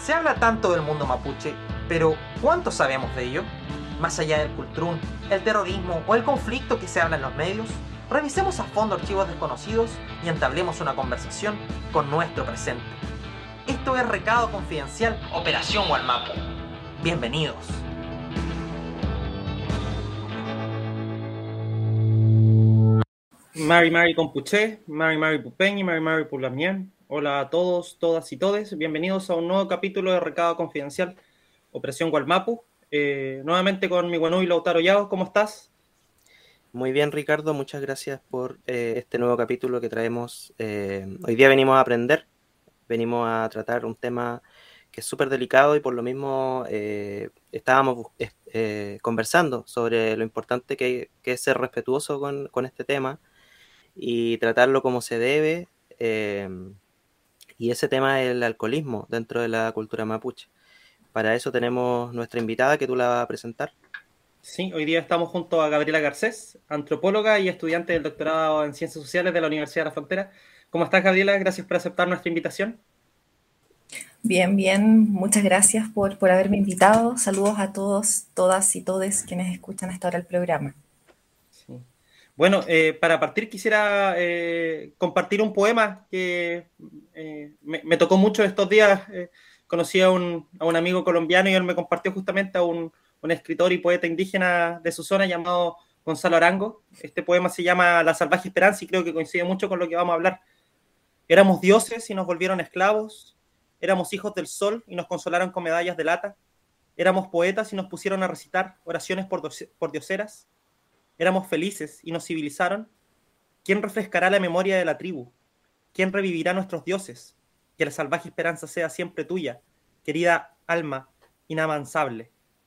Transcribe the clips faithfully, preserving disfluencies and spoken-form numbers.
Se habla tanto del mundo mapuche, pero ¿cuánto sabemos de ello? Más allá del cultrún, el terrorismo o el conflicto que se habla en los medios, revisemos a fondo archivos desconocidos y entablemos una conversación con nuestro presente. Esto es Recado Confidencial, Operación Gualmapu. Bienvenidos. Mari Mari Compuché, Mari Mari Pupeñi, Mari Mari Pulamien. Hola a todos, todas y todes. Bienvenidos a un nuevo capítulo de Recado Confidencial, Operación Gualmapu. Eh, nuevamente con mi Guanú y Lautaro Yao. ¿Cómo estás? Muy bien, Ricardo. Muchas gracias por eh, este nuevo capítulo que traemos. Eh, hoy día venimos a aprender, venimos a tratar un tema que es súper delicado y por lo mismo eh, estábamos eh, conversando sobre lo importante que, que es ser respetuoso con, con este tema y tratarlo como se debe. Eh, y ese tema es el alcoholismo dentro de la cultura mapuche. Para eso tenemos nuestra invitada que tú la vas a presentar. Sí, hoy día estamos junto a Gabriela Garcés, antropóloga y estudiante del doctorado en Ciencias Sociales de la Universidad de la Frontera. ¿Cómo estás, Gabriela? Gracias por aceptar nuestra invitación. Bien, bien, muchas gracias por, por haberme invitado. Saludos a todos, todas y todes quienes escuchan hasta ahora el programa. Sí. Bueno, eh, para partir quisiera eh, compartir un poema que eh, me, me tocó mucho estos días. Eh, conocí a un, a un amigo colombiano y él me compartió justamente a un, un escritor y poeta indígena de su zona llamado Gonzalo Arango. Este poema se llama La salvaje esperanza y creo que coincide mucho con lo que vamos a hablar. Éramos dioses y nos volvieron esclavos. Éramos hijos del sol y nos consolaron con medallas de lata. Éramos poetas y nos pusieron a recitar oraciones por, por dioseras. Éramos felices y nos civilizaron. ¿Quién refrescará la memoria de la tribu? ¿Quién revivirá nuestros dioses? Que la salvaje esperanza sea siempre tuya, querida alma inamansable.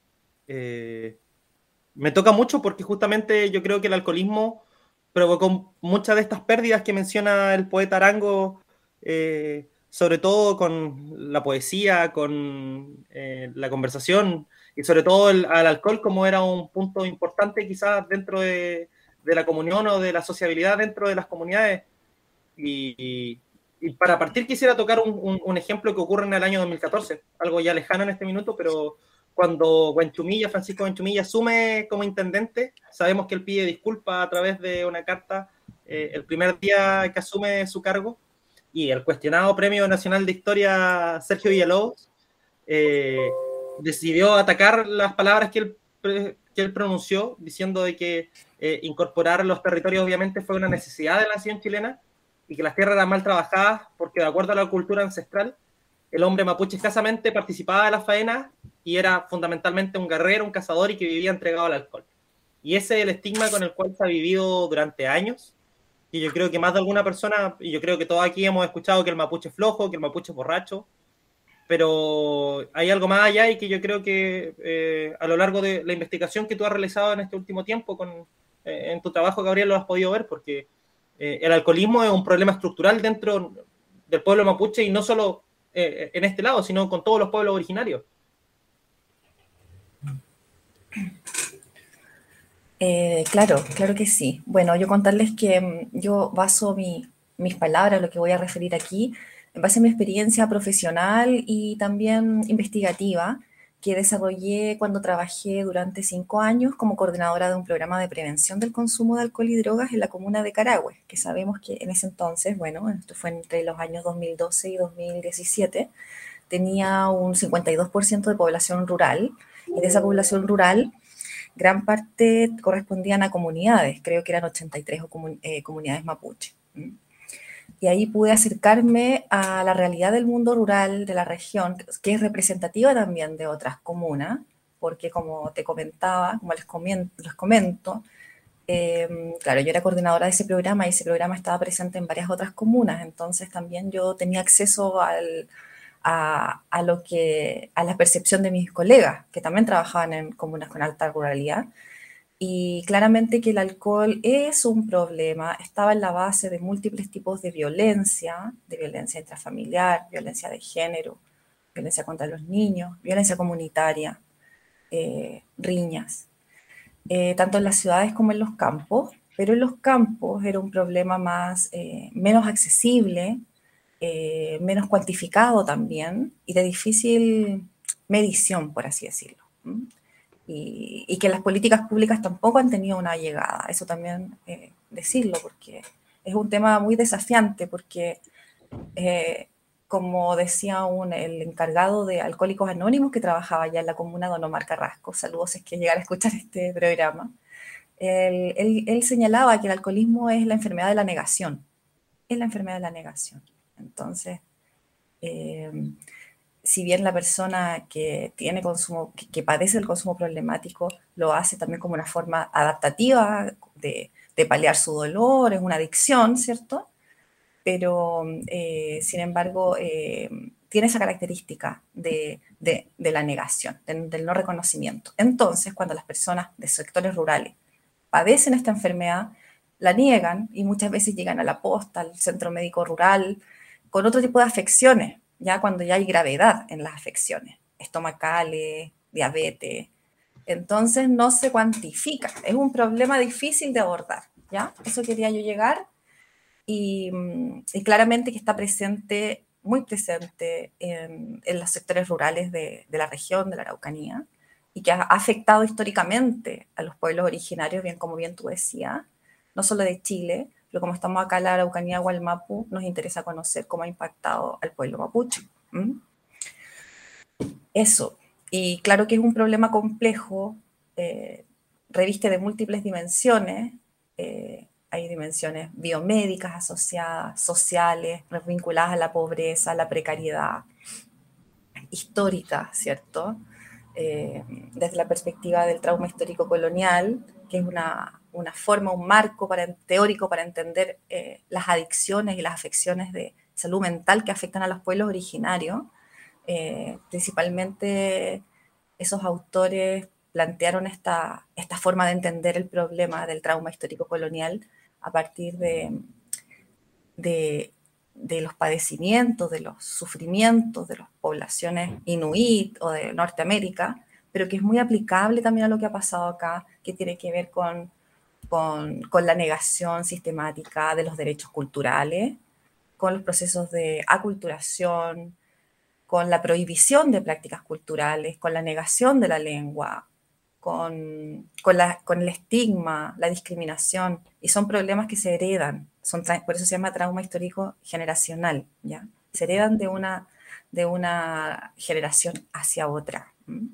Eh, me toca mucho porque justamente yo creo que el alcoholismo provocó muchas de estas pérdidas que menciona el poeta Arango, eh, sobre todo con la poesía, con eh, la conversación y sobre todo el, al alcohol como era un punto importante quizás dentro de, de la comunión o de la sociabilidad dentro de las comunidades. Y, y, y para partir quisiera tocar un, un, un ejemplo que ocurre en el año dos mil catorce, algo ya lejano en este minuto, pero cuando Huenchumilla, Francisco Huenchumilla, asume como intendente, sabemos que él pide disculpas a través de una carta eh, el primer día que asume su cargo, y el cuestionado Premio Nacional de Historia Sergio Villalobos eh, decidió atacar las palabras que él, que él pronunció, diciendo de que eh, incorporar los territorios obviamente fue una necesidad de la nación chilena y que las tierras eran mal trabajadas porque de acuerdo a la cultura ancestral el hombre mapuche escasamente participaba de las faenas y era fundamentalmente un guerrero, un cazador y que vivía entregado al alcohol. Y ese es el estigma con el cual se ha vivido durante años. Y yo creo que más de alguna persona, y yo creo que todos aquí hemos escuchado que el mapuche es flojo, que el mapuche es borracho, pero hay algo más allá y que yo creo que eh, a lo largo de la investigación que tú has realizado en este último tiempo con, eh, en tu trabajo, Gabriel, lo has podido ver, porque eh, el alcoholismo es un problema estructural dentro del pueblo mapuche y no solo eh, en este lado, sino con todos los pueblos originarios. Eh, claro, claro que sí. Bueno, yo contarles que um, yo baso mi, mis palabras, lo que voy a referir aquí, en base a mi experiencia profesional y también investigativa que desarrollé cuando trabajé durante cinco años como coordinadora de un programa de prevención del consumo de alcohol y drogas en la comuna de Carahue, que sabemos que en ese entonces, bueno, esto fue entre los años dos mil doce y dos mil diecisiete, tenía un cincuenta y dos por ciento de población rural, y de esa población rural gran parte correspondían a comunidades, creo que eran ochenta y tres comun eh, comunidades mapuche. Y ahí pude acercarme a la realidad del mundo rural de la región, que es representativa también de otras comunas, porque como te comentaba, como les comento, les comento eh, claro, yo era coordinadora de ese programa y ese programa estaba presente en varias otras comunas, entonces también yo tenía acceso al, a, a, lo que, a la percepción de mis colegas, que también trabajaban en comunas con alta ruralidad, y claramente que el alcohol es un problema, estaba en la base de múltiples tipos de violencia, de violencia intrafamiliar, violencia de género, violencia contra los niños, violencia comunitaria, eh, riñas, eh, tanto en las ciudades como en los campos, pero en los campos era un problema más, eh, menos accesible, eh, menos cuantificado también y de difícil medición, por así decirlo. ¿Mm? Y, y que las políticas públicas tampoco han tenido una llegada, eso también eh, decirlo, porque es un tema muy desafiante, porque eh, como decía un, el encargado de Alcohólicos Anónimos que trabajaba ya en la comuna, don Omar Carrasco, saludos si es que llegara a escuchar este programa, él, él, él señalaba que el alcoholismo es la enfermedad de la negación, es la enfermedad de la negación. Entonces, eh, si bien la persona que tiene consumo, que, que padece el consumo problemático, lo hace también como una forma adaptativa de, de paliar su dolor, es una adicción, ¿cierto? Pero, eh, sin embargo, eh, tiene esa característica de, de, de la negación, de, del no reconocimiento. Entonces, cuando las personas de sectores rurales padecen esta enfermedad, la niegan y muchas veces llegan a la posta, al centro médico rural, con otro tipo de afecciones, ya cuando ya hay gravedad en las afecciones, estomacales, diabetes. Entonces no se cuantifica, es un problema difícil de abordar, ¿ya? Eso quería yo llegar y, y claramente que está presente, muy presente en, en los sectores rurales de, de la región, de la Araucanía, y que ha afectado históricamente a los pueblos originarios, bien como bien tú decías, no solo de Chile, pero como estamos acá en la Araucanía Gualmapu, nos interesa conocer cómo ha impactado al pueblo mapuche. ¿Mm? Eso. Y claro que es un problema complejo, eh, reviste de múltiples dimensiones, eh, hay dimensiones biomédicas asociadas, sociales, vinculadas a la pobreza, a la precariedad, histórica, ¿cierto? Eh, desde la perspectiva del trauma histórico colonial, que es una, una forma, un marco para, teórico para entender eh, las adicciones y las afecciones de salud mental que afectan a los pueblos originarios. Eh, principalmente esos autores plantearon esta, esta forma de entender el problema del trauma histórico colonial a partir de, de, de los padecimientos, de los sufrimientos de las poblaciones inuit o de Norteamérica, pero que es muy aplicable también a lo que ha pasado acá, que tiene que ver con, con, con la negación sistemática de los derechos culturales, con los procesos de aculturación, con la prohibición de prácticas culturales, con la negación de la lengua, con, con, la, con el estigma, la discriminación, y son problemas que se heredan, son, por eso se llama trauma histórico generacional, ¿ya? Se heredan de una, de una generación hacia otra. ¿Mm?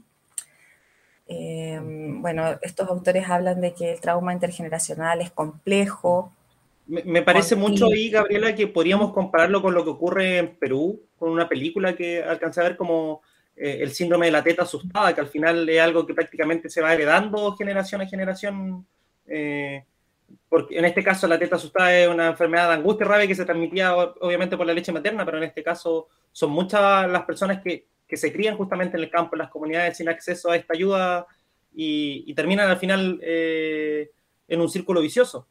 Eh, bueno, estos autores hablan de que el trauma intergeneracional es complejo. Me, me parece mucho ahí, Gabriela, que podríamos compararlo con lo que ocurre en Perú, con una película que alcancé a ver como eh, el síndrome de la teta asustada, que al final es algo que prácticamente se va heredando generación a generación. Eh, porque en este caso la teta asustada es una enfermedad de angustia y rabia que se transmitía obviamente por la leche materna, pero en este caso son muchas las personas que, que se crían justamente en el campo, en las comunidades sin acceso a esta ayuda y, y terminan al final eh, en un círculo vicioso.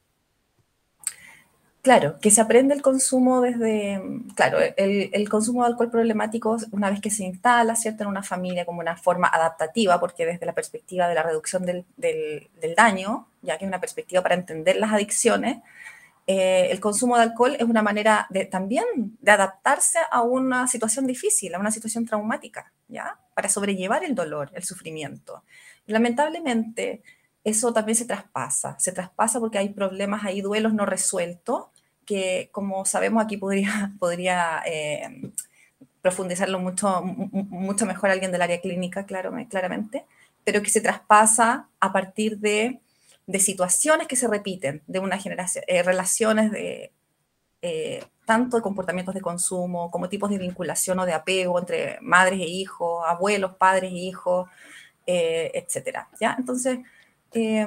Claro, que se aprende el consumo desde, claro, el, el consumo de alcohol problemático una vez que se instala, ¿cierto?, en una familia como una forma adaptativa, porque desde la perspectiva de la reducción del, del, del daño, ya que es una perspectiva para entender las adicciones, eh, el consumo de alcohol es una manera de, también de adaptarse a una situación difícil, a una situación traumática, ¿ya?, para sobrellevar el dolor, el sufrimiento. Y lamentablemente, eso también se traspasa, se traspasa porque hay problemas, hay duelos no resueltos, que como sabemos aquí podría, podría eh, profundizarlo mucho, mucho mejor alguien del área clínica, claro, claramente, pero que se traspasa a partir de, de situaciones que se repiten, de una generación, eh, relaciones de eh, tanto de comportamientos de consumo como tipos de vinculación o de apego entre madres e hijos, abuelos, padres e hijos, eh, etcétera, ¿ya? Entonces, Eh,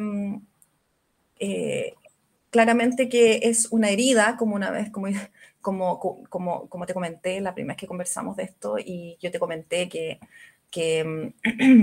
eh, claramente que es una herida, como una vez, como, como, como, como te comenté la primera vez que conversamos de esto, y yo te comenté que, que,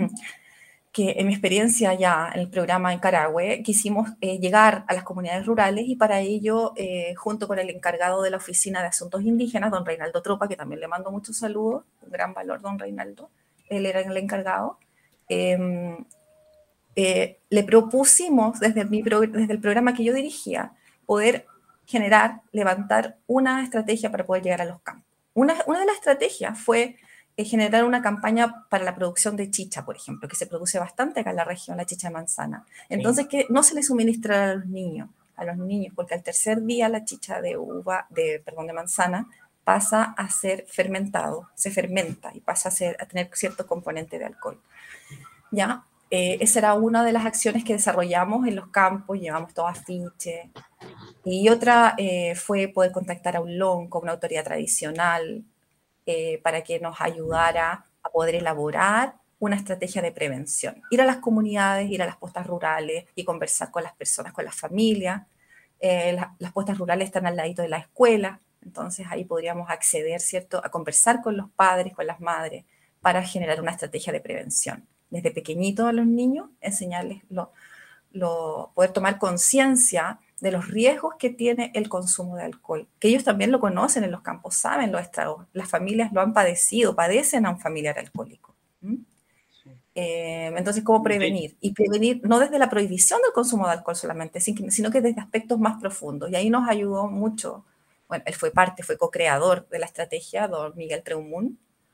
que en mi experiencia ya en el programa en Carahue quisimos eh, llegar a las comunidades rurales y para ello, eh, junto con el encargado de la Oficina de Asuntos Indígenas, don Reinaldo Tropa, que también le mando muchos saludos, un gran valor, don Reinaldo, él era el encargado, eh, Eh, le propusimos desde, mi pro, desde el programa que yo dirigía poder generar, levantar una estrategia para poder llegar a los campos, una, una de las estrategias fue eh, generar una campaña para la producción de chicha, por ejemplo, que se produce bastante acá en la región, la chicha de manzana. Entonces, sí. que no se le suministrara a los niños, a los niños, porque al tercer día la chicha de uva, de, perdón, de manzana, pasa a ser fermentado, se fermenta y pasa a, ser, a tener cierto componente de alcohol. ¿Ya? Eh, esa era una de las acciones que desarrollamos en los campos, llevamos todo afiche. Y otra eh, fue poder contactar a un lonco, una autoridad tradicional, eh, para que nos ayudara a poder elaborar una estrategia de prevención. Ir a las comunidades, ir a las postas rurales y conversar con las personas, con las familias. Eh, la, las postas rurales están al ladito de la escuela, entonces ahí podríamos acceder, ¿cierto?, a conversar con los padres, con las madres, para generar una estrategia de prevención. Desde pequeñitos a los niños, enseñarles, lo, lo, poder tomar conciencia de los riesgos que tiene el consumo de alcohol, que ellos también lo conocen en los campos, saben los estragos, las familias lo han padecido, padecen a un familiar alcohólico. ¿Mm? Sí. Eh, entonces, ¿cómo prevenir? Sí. Y prevenir no desde la prohibición del consumo de alcohol solamente, sino que desde aspectos más profundos. Y ahí nos ayudó mucho, bueno, él fue parte, fue co-creador de la estrategia, don Miguel Treumun,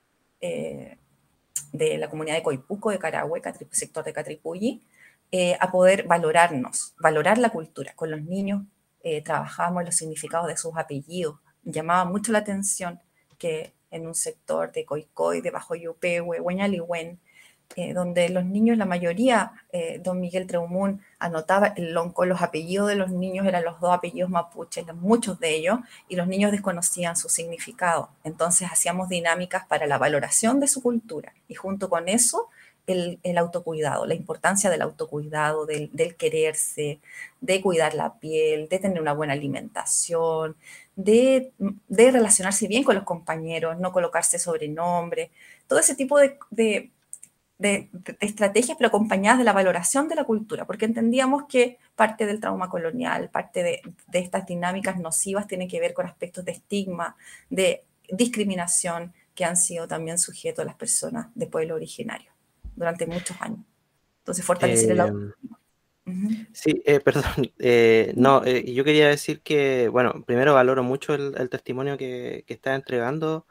eh, de la comunidad de Coipuco, de Carahue, sector de Catripulli, Eh, a poder valorarnos, valorar la cultura. Con los niños eh, trabajábamos los significados de sus apellidos. Llamaba mucho la atención que en un sector de Coicoy, de Bajo Yupehue, Hueñalihuén, eh, donde los niños, la mayoría, eh, don Miguel Treumun anotaba el lonco, los apellidos de los niños eran los dos apellidos mapuches, muchos de ellos, y los niños desconocían su significado. Entonces hacíamos dinámicas para la valoración de su cultura, y junto con eso, El, el autocuidado, la importancia del autocuidado, del, del quererse, de cuidar la piel, de tener una buena alimentación, de, de relacionarse bien con los compañeros, no colocarse sobrenombres, todo ese tipo de, de, de, de estrategias, pero acompañadas de la valoración de la cultura, porque entendíamos que parte del trauma colonial, parte de, de estas dinámicas nocivas tiene que ver con aspectos de estigma, de discriminación que han sido también sujetos a las personas de pueblo originario durante muchos años. Entonces, fortalecer eh, el auto. Uh-huh. Sí, eh, perdón. Eh, no, eh, yo quería decir que, bueno, primero valoro mucho el, el testimonio que, que estás entregando,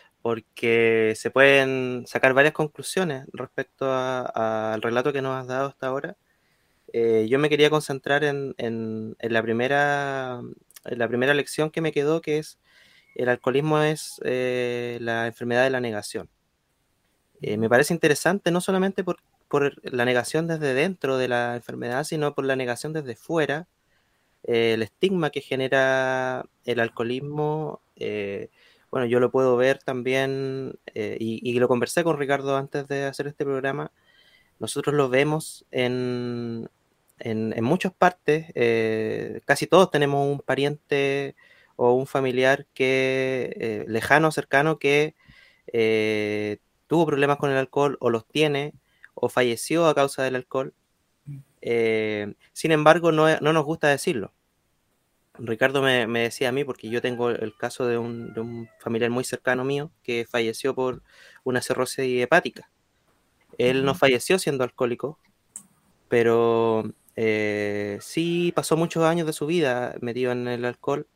porque se pueden sacar varias conclusiones respecto al relato que nos has dado hasta ahora. Eh, yo me quería concentrar en, en, en, la primera, en la primera lección que me quedó, que es el alcoholismo es eh, la enfermedad de la negación. Eh, me parece interesante no solamente por, por la negación desde dentro de la enfermedad, sino por la negación desde fuera, eh, el estigma que genera el alcoholismo. Eh, bueno, yo lo puedo ver también, eh, y, y lo conversé con Ricardo antes de hacer este programa. Nosotros lo vemos en, en, en muchas partes, eh, casi todos tenemos un pariente o un familiar que eh, lejano, cercano, que eh, tuvo problemas con el alcohol, o los tiene, o falleció a causa del alcohol. Eh, sin embargo, no, no nos gusta decirlo. Ricardo me, me decía a mí, porque yo tengo el caso de un, de un familiar muy cercano mío que falleció por una cirrosis hepática. Él no falleció siendo alcohólico, pero eh, sí pasó muchos años de su vida metido en el alcohol.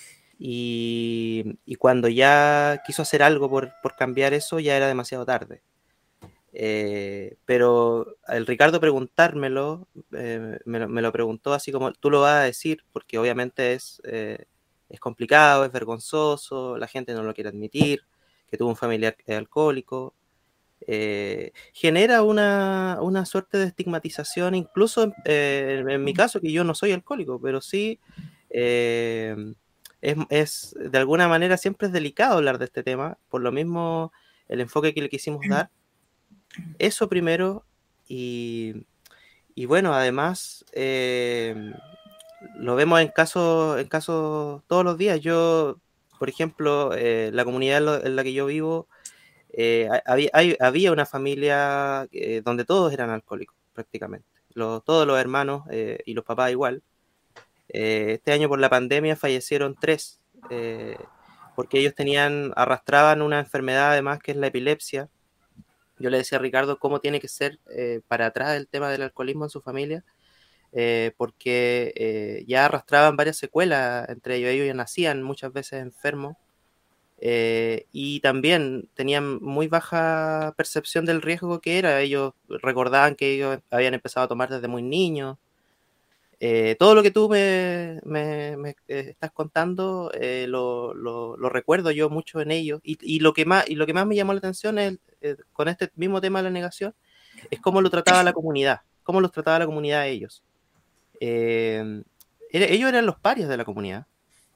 Y, y cuando ya quiso hacer algo por, por cambiar eso, ya era demasiado tarde. Eh, pero el Ricardo preguntármelo, eh, me, lo, me lo preguntó así como tú lo vas a decir, porque obviamente es, eh, es complicado, es vergonzoso, la gente no lo quiere admitir, que tuvo un familiar alcohólico. Eh, genera una, una suerte de estigmatización, incluso eh, en, en mi caso, que yo no soy alcohólico, pero sí... Eh, Es, es, de alguna manera siempre es delicado hablar de este tema, por lo mismo el enfoque que le quisimos dar, eso primero, y, y bueno, además eh, lo vemos en casos en casos todos los días. Yo, por ejemplo, eh, la comunidad en la que yo vivo, eh, había, hay, había una familia eh, donde todos eran alcohólicos, prácticamente, los, todos los hermanos eh, y los papás igual. Eh, este año por la pandemia fallecieron tres, eh, porque ellos tenían, arrastraban una enfermedad además que es la epilepsia. Yo le decía a Ricardo cómo tiene que ser eh, para atrás el tema del alcoholismo en su familia, eh, porque eh, ya arrastraban varias secuelas, entre ellos ellos ya nacían muchas veces enfermos, Eh, y también tenían muy baja percepción del riesgo que era. Ellos recordaban que ellos habían empezado a tomar desde muy niños. Eh, todo lo que tú me, me, me eh, estás contando eh, lo, lo, lo recuerdo yo mucho en ellos. Y, y, lo que más, y lo que más me llamó la atención es, eh, con este mismo tema de la negación, es cómo lo trataba la comunidad, cómo los trataba la comunidad a ellos. Eh, era, ellos eran los parias de la comunidad.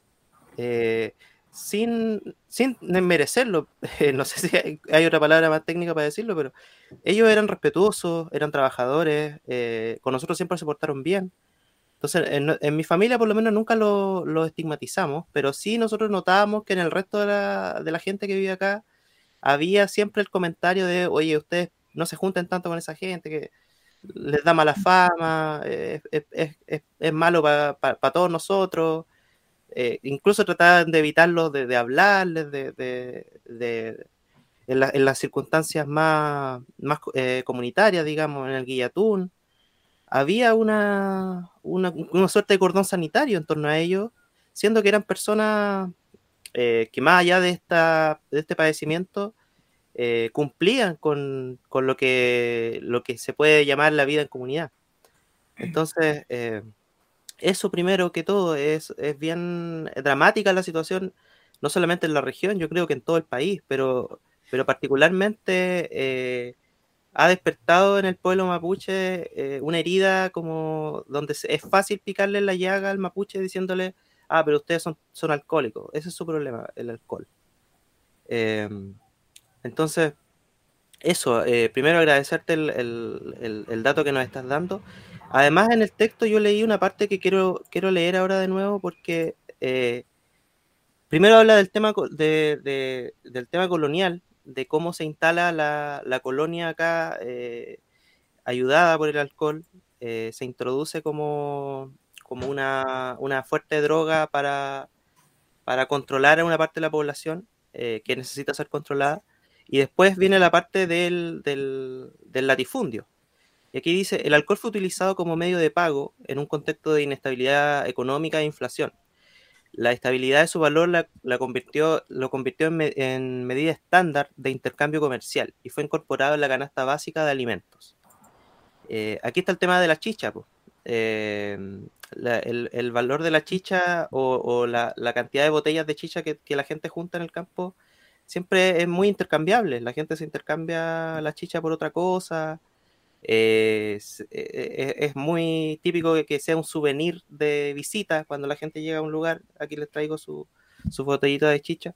Eh, sin, sin merecerlo, eh, no sé si hay, hay otra palabra más técnica para decirlo, pero ellos eran respetuosos, eran trabajadores, eh, con nosotros siempre se portaron bien. Entonces, en, en mi familia por lo menos nunca lo, lo estigmatizamos, pero sí nosotros notábamos que en el resto de la, de la gente que vive acá había siempre el comentario de, oye, ustedes no se junten tanto con esa gente, que les da mala fama, eh, es, es, es, es malo para pa, pa todos nosotros. Eh, incluso trataban de evitarlo, de, de hablarles, de, de, de en, la, en, las circunstancias más, más eh, comunitarias, digamos, en el Guillatún. Había una, una, una suerte de cordón sanitario en torno a ellos, siendo que eran personas eh, que más allá de, esta, de este padecimiento eh, cumplían con, con lo, que, lo que se puede llamar la vida en comunidad. Entonces, eh, eso primero que todo, es, es bien dramática la situación, no solamente en la región, yo creo que en todo el país, pero, pero particularmente eh, ha despertado en el pueblo mapuche eh, una herida como donde es fácil picarle la llaga al mapuche diciéndole, ah, pero ustedes son, son alcohólicos, ese es su problema, el alcohol. Eh, entonces, eso, eh, primero agradecerte el, el, el, el dato que nos estás dando. Además, en el texto yo leí una parte que quiero, quiero leer ahora de nuevo porque eh, primero habla del tema, de, de, del tema colonial, de cómo se instala la, la colonia acá, eh, ayudada por el alcohol, eh, se introduce como, como una, una fuerte droga para, para controlar a una parte de la población eh, que necesita ser controlada. Y después viene la parte del, del, del latifundio. Y aquí dice, el alcohol fue utilizado como medio de pago en un contexto de inestabilidad económica e inflación. La estabilidad de su valor la, la convirtió, lo convirtió en, me, en medida estándar de intercambio comercial y fue incorporado en la canasta básica de alimentos. Eh, aquí está el tema de la chicha. Pues. Eh, la, el, el valor de la chicha o, o la, la cantidad de botellas de chicha que, que la gente junta en el campo siempre es muy intercambiable. La gente se intercambia la chicha por otra cosa. Eh, es, es, es muy típico que sea un souvenir de visita cuando la gente llega a un lugar. Aquí les traigo su, su botellita de chicha.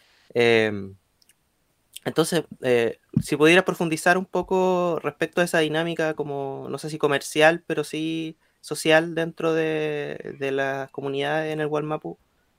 Eh, entonces, eh, si pudieras profundizar un poco respecto a esa dinámica como, no sé si comercial, pero sí social dentro de, de las comunidades en el Wallmapu.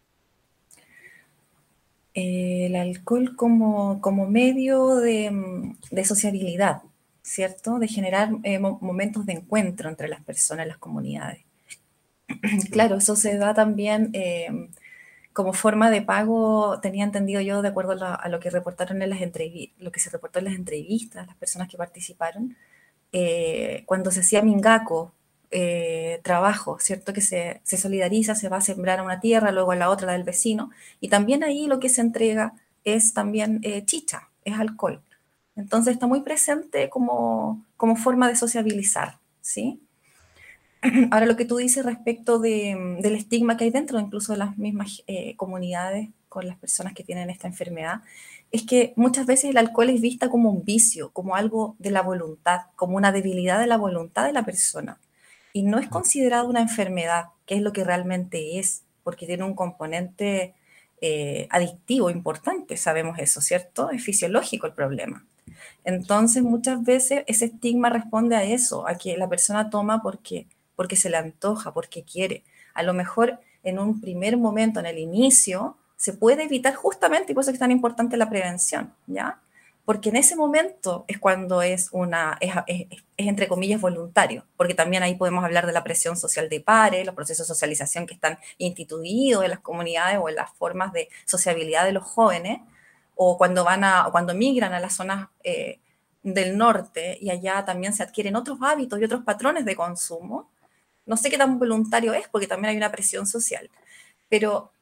Eh, el alcohol como, como medio de, de sociabilidad, ¿cierto? De generar eh, momentos de encuentro entre las personas, las comunidades. Claro, eso se da también eh, como forma de pago, tenía entendido yo, de acuerdo a, la, a lo que reportaron en las entrevistas, lo que se reportó en las entrevistas, las personas que participaron, eh, cuando se hacía mingaco, eh, trabajo, ¿cierto? Que se, se solidariza, se va a sembrar a una tierra, luego a la otra, la del vecino, y también ahí lo que se entrega es también eh, chicha, es alcohol. Entonces está muy presente como, como forma de sociabilizar, ¿sí? Ahora, lo que tú dices respecto de, del estigma que hay dentro incluso de las mismas eh, comunidades con las personas que tienen esta enfermedad, es que muchas veces el alcohol es vista como un vicio, como algo de la voluntad, como una debilidad de la voluntad de la persona. Y no es considerado una enfermedad, que es lo que realmente es, porque tiene un componente eh, adictivo importante, sabemos eso, ¿cierto? Es fisiológico el problema. Entonces, muchas veces ese estigma responde a eso, a que la persona toma porque porque se le antoja, porque quiere. A lo mejor en un primer momento, en el inicio, se puede evitar justamente, y por eso es tan importante la prevención, ¿ya? Porque en ese momento es cuando es una, es, es, es entre comillas voluntario, porque también ahí podemos hablar de la presión social de pares, los procesos de socialización que están instituidos en las comunidades o en las formas de sociabilidad de los jóvenes, o cuando van a, o cuando migran a las zonas eh, del norte y allá también se adquieren otros hábitos y otros patrones de consumo. No sé qué tan voluntario es, porque también hay una presión social, pero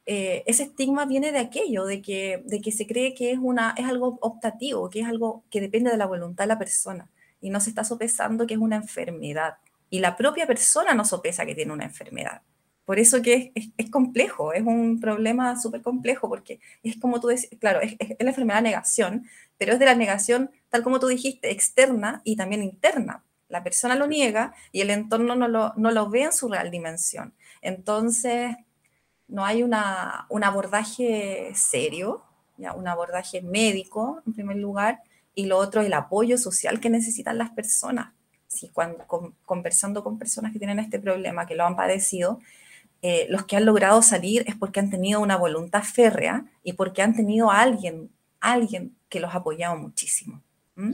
eh, ese estigma viene de aquello, de que, de que se cree que es, una, es algo optativo, que es algo que depende de la voluntad de la persona, y no se está sopesando que es una enfermedad. Y la propia persona no sopesa que tiene una enfermedad. Por eso que es, es, es complejo, es un problema súper complejo, porque es como tú decís, claro, es, es la enfermedad negación, pero es de la negación, tal como tú dijiste, externa y también interna. La persona lo niega y el entorno no lo, no lo ve en su real dimensión. Entonces, no hay una, un abordaje serio, ¿ya? Un abordaje médico, en primer lugar, y lo otro, el apoyo social que necesitan las personas. Sí, cuando, con, conversando con personas que tienen este problema, que lo han padecido, eh, los que han logrado salir es porque han tenido una voluntad férrea y porque han tenido a alguien, alguien que los ha apoyado muchísimo. ¿Mm?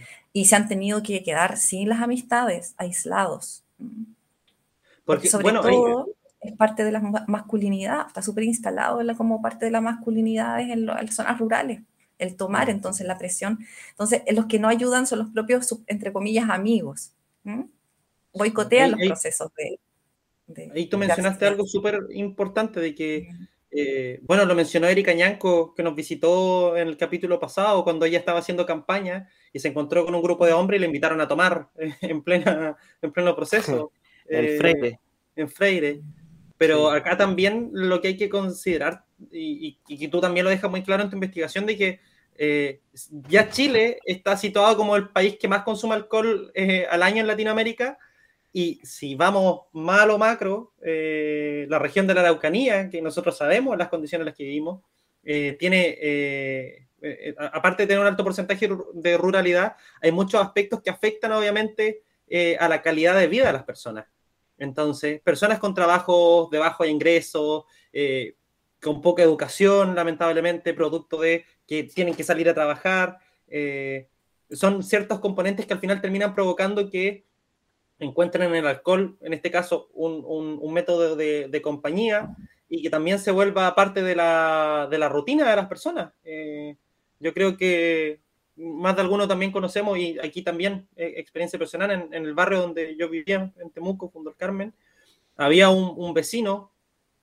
Y se han tenido que quedar sin las amistades, aislados. ¿Mm? Porque, porque sobre bueno, todo hay... es parte de la masculinidad, está súper instalado en la, como parte de la masculinidad en, lo, en las zonas rurales, el tomar entonces la presión. Entonces, los que no ayudan son los propios, entre comillas, amigos. ¿Mm? Boicotean los procesos de... De, Ahí tú mencionaste algo súper importante de que, eh, bueno, lo mencionó Erika Ñanco, que nos visitó en el capítulo pasado, cuando ella estaba haciendo campaña y se encontró con un grupo de hombres y le invitaron a tomar eh, en, plena, en pleno proceso. en eh, Freire. En Freire. Pero sí. Acá también lo que hay que considerar, y, y, y que tú también lo dejas muy claro en tu investigación, de que eh, ya Chile está situado como el país que más consume alcohol eh, al año en Latinoamérica. Y si vamos más a lo macro, eh, la región de la Araucanía, que nosotros sabemos las condiciones en las que vivimos, eh, tiene, eh, eh, aparte de tener un alto porcentaje de ruralidad, hay muchos aspectos que afectan obviamente eh, a la calidad de vida de las personas. Entonces, personas con trabajos de bajo ingreso, eh, con poca educación, lamentablemente, producto de que tienen que salir a trabajar, eh, son ciertos componentes que al final terminan provocando que encuentren en el alcohol, en este caso, un, un, un método de, de compañía y que también se vuelva parte de la, de la rutina de las personas. Eh, yo creo que más de alguno también conocemos, y aquí también eh, experiencia personal, en, en el barrio donde yo vivía, en Temuco, Fundo el Carmen, había un, un vecino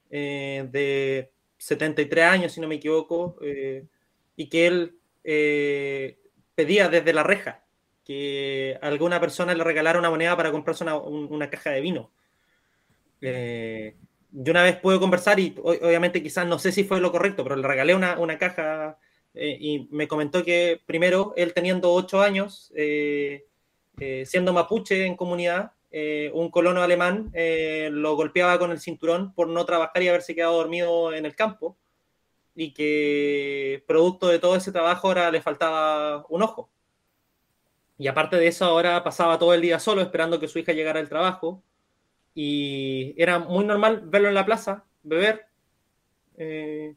eh, de setenta y tres años, si no me equivoco, eh, y que él eh, pedía desde la reja que alguna persona le regalara una moneda para comprarse una, una caja de vino. Eh, yo una vez pude conversar y obviamente quizás no sé si fue lo correcto, pero le regalé una, una caja eh, y me comentó que primero, él teniendo ocho años, eh, eh, siendo mapuche en comunidad, eh, un colono alemán eh, lo golpeaba con el cinturón por no trabajar y haberse quedado dormido en el campo, y que producto de todo ese trabajo ahora le faltaba un ojo. Y aparte de eso, ahora pasaba todo el día solo esperando que su hija llegara al trabajo. Y era muy normal verlo en la plaza, beber. Eh,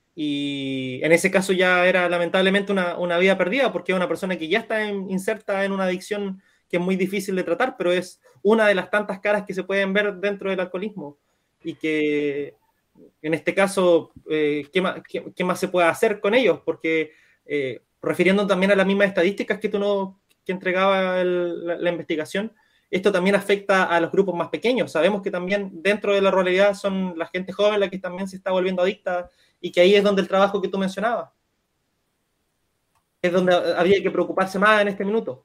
y en ese caso ya era lamentablemente una, una vida perdida, porque es una persona que ya está en, inserta en una adicción que es muy difícil de tratar, pero es una de las tantas caras que se pueden ver dentro del alcoholismo. Y que en este caso, eh, ¿qué, más, qué, qué más se puede hacer con ellos? Porque eh, refiriendo también a las mismas estadísticas que tú no... que entregaba el, la, la investigación, esto también afecta a los grupos más pequeños. Sabemos que también dentro de la ruralidad son la gente joven la que también se está volviendo adicta, y que ahí es donde el trabajo que tú mencionabas es donde habría que preocuparse más en este minuto.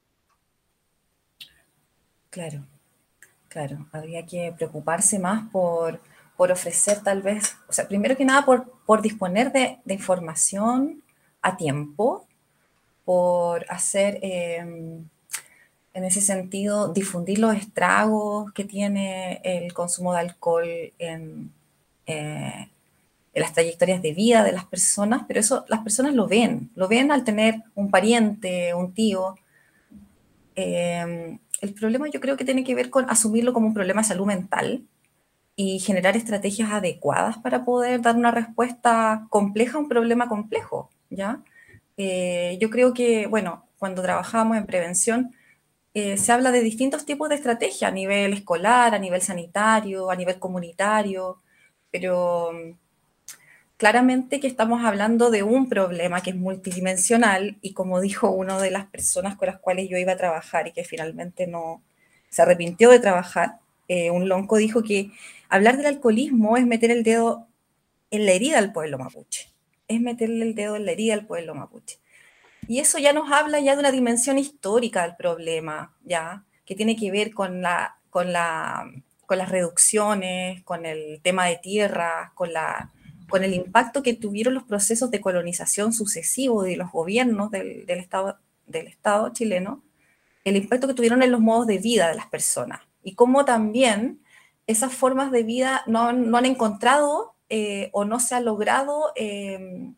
Claro, claro, habría que preocuparse más por, por ofrecer tal vez, o sea, primero que nada por, por disponer de, de información a tiempo, por hacer, eh, en ese sentido, difundir los estragos que tiene el consumo de alcohol en, eh, en las trayectorias de vida de las personas, pero eso las personas lo ven, lo ven al tener un pariente, un tío. Eh, el problema yo creo que tiene que ver con asumirlo como un problema de salud mental y generar estrategias adecuadas para poder dar una respuesta compleja a un problema complejo, ¿ya? Eh, yo creo que, bueno, cuando trabajamos en prevención, eh, se habla de distintos tipos de estrategias a nivel escolar, a nivel sanitario, a nivel comunitario, pero claramente que estamos hablando de un problema que es multidimensional y, como dijo una de las personas con las cuales yo iba a trabajar y que finalmente no se arrepintió de trabajar, eh, un lonco dijo que hablar del alcoholismo es meter el dedo en la herida al pueblo mapuche, es meterle el dedo en la herida al pueblo mapuche. Y eso ya nos habla ya de una dimensión histórica del problema, ya, que tiene que ver con la, con la, con las reducciones, con el tema de tierras, con la, con el impacto que tuvieron los procesos de colonización sucesivos de los gobiernos del, del Estado, del Estado chileno, el impacto que tuvieron en los modos de vida de las personas y cómo también esas formas de vida no, no han encontrado eh, o no se ha logrado eh,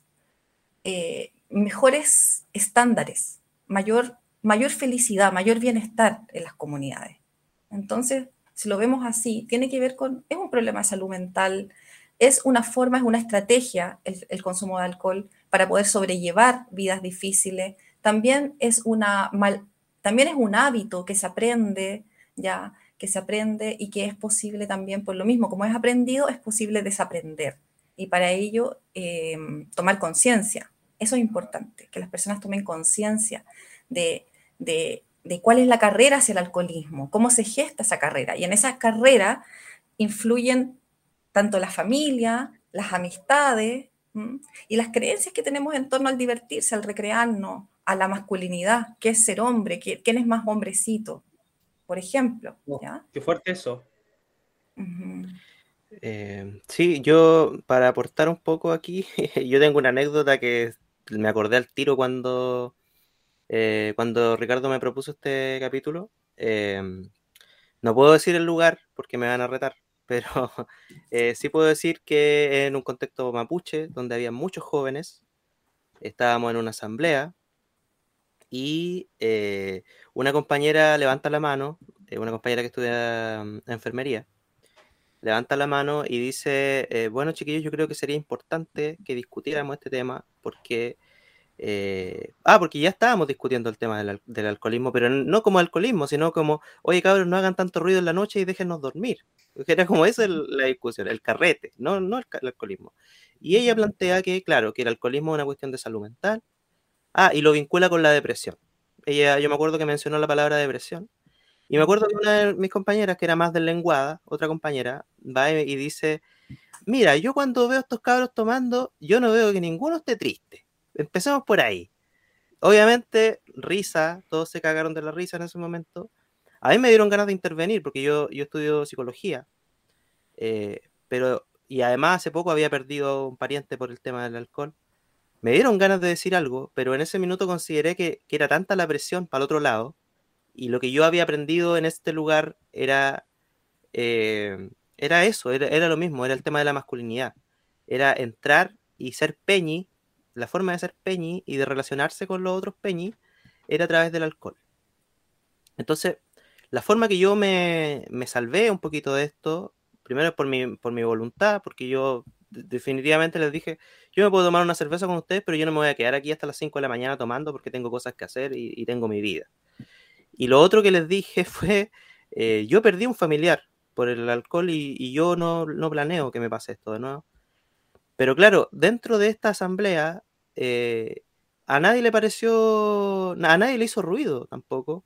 eh, mejores estándares, mayor, mayor felicidad, mayor bienestar en las comunidades. Entonces, si lo vemos así, tiene que ver con, es un problema de salud mental, es una forma, es una estrategia el, el consumo de alcohol para poder sobrellevar vidas difíciles, también es, una mal, también es un hábito que se aprende, ya, que se aprende y que es posible también, por lo mismo, como es aprendido, es posible desaprender. Y para ello, eh, tomar conciencia. Eso es importante, que las personas tomen conciencia de, de, de cuál es la carrera hacia el alcoholismo, cómo se gesta esa carrera. Y en esa carrera influyen tanto la familia, las amistades ¿m? y las creencias que tenemos en torno al divertirse, al recrearnos, a la masculinidad, qué es ser hombre, quién es más hombrecito, por ejemplo. Oh, ¿ya? qué fuerte eso. Uh-huh. Eh, sí, yo para aportar un poco aquí, yo tengo una anécdota que me acordé al tiro cuando, eh, cuando Ricardo me propuso este capítulo. Eh, no puedo decir el lugar porque me van a retar, pero eh, sí puedo decir que en un contexto mapuche, donde había muchos jóvenes, estábamos en una asamblea y eh, una compañera levanta la mano, eh, una compañera que estudia um, enfermería, levanta la mano y dice, eh, bueno chiquillos, yo creo que sería importante que discutiéramos este tema porque, eh, ah, porque ya estábamos discutiendo el tema del, al del alcoholismo, pero no como alcoholismo, sino como, oye cabros, no hagan tanto ruido en la noche y déjennos dormir. Era como esa la discusión, el carrete, no, no el, el alcoholismo. Y ella plantea que, claro, que el alcoholismo es una cuestión de salud mental. Ah, y lo vincula con la depresión. Ella, yo me acuerdo que mencionó la palabra depresión. Y me acuerdo que una de mis compañeras, que era más deslenguada, otra compañera, va y dice, mira, yo cuando veo a estos cabros tomando, yo no veo que ninguno esté triste. Empecemos por ahí. Obviamente, risa, todos se cagaron de la risa en ese momento. A mí me dieron ganas de intervenir, porque yo, yo estudio psicología. Eh, pero, y además hace poco había perdido a un pariente por el tema del alcohol. Me dieron ganas de decir algo, pero en ese minuto consideré que, que era tanta la presión para el otro lado, y lo que yo había aprendido en este lugar era, eh, era eso, era, era lo mismo, era el tema de la masculinidad. Era entrar y ser peñi, la forma de ser peñi y de relacionarse con los otros peñi era a través del alcohol. Entonces, la forma que yo me, me salvé un poquito de esto, primero es por mi, por mi voluntad, porque yo definitivamente les dije, yo me puedo tomar una cerveza con ustedes, pero yo no me voy a quedar aquí hasta las cinco de la mañana tomando porque tengo cosas que hacer y, y tengo mi vida. Y lo otro que les dije fue, eh, yo perdí un familiar por el alcohol y, y yo no, no planeo que me pase esto de nuevo. Pero claro, dentro de esta asamblea, eh, a nadie le pareció, a nadie le hizo ruido tampoco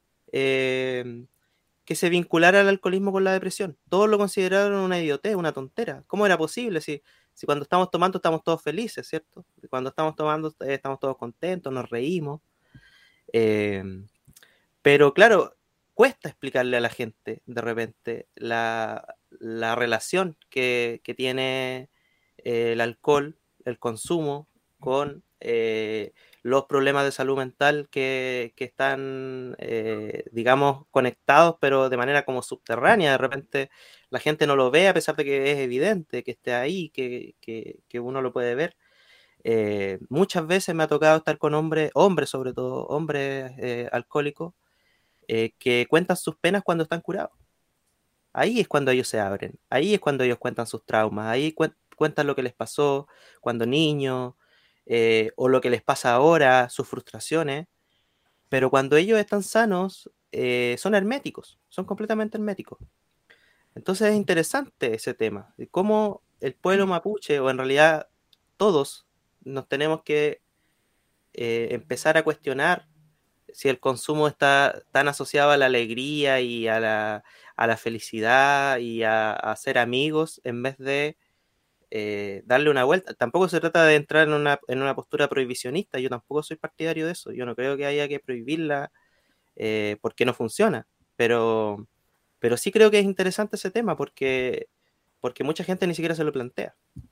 eh, que se vinculara el alcoholismo con la depresión. Todos lo consideraron una idiotez, una tontera. ¿Cómo era posible si, si cuando estamos tomando estamos todos felices, ¿cierto? Cuando estamos tomando eh, estamos todos contentos, nos reímos. Eh, pero claro, cuesta explicarle a la gente de repente la, la relación que, que tiene eh, el alcohol, el consumo, con eh, los problemas de salud mental que, que están, eh, digamos, conectados, pero de manera como subterránea. De repente la gente no lo ve a pesar de que es evidente que esté ahí, que, que, que uno lo puede ver. Eh, muchas veces me ha tocado estar con hombres, hombres sobre todo, hombres eh, alcohólicos, eh, que cuentan sus penas cuando están curados. Ahí es cuando ellos se abren, ahí es cuando ellos cuentan sus traumas, ahí cu cuentan lo que les pasó cuando niños, eh, o lo que les pasa ahora, sus frustraciones, pero cuando ellos están sanos, eh, son herméticos, son completamente herméticos. Entonces es interesante ese tema, de cómo el pueblo mapuche, o en realidad todos, nos tenemos que eh, empezar a cuestionar si el consumo está tan asociado a la alegría y a la, a la felicidad y a, a ser amigos en vez de eh, darle una vuelta. Tampoco se trata de entrar en una, en una postura prohibicionista, yo tampoco soy partidario de eso, yo no creo que haya que prohibirla eh, porque no funciona, pero, pero sí creo que es interesante ese tema porque, porque mucha gente ni siquiera se lo plantea.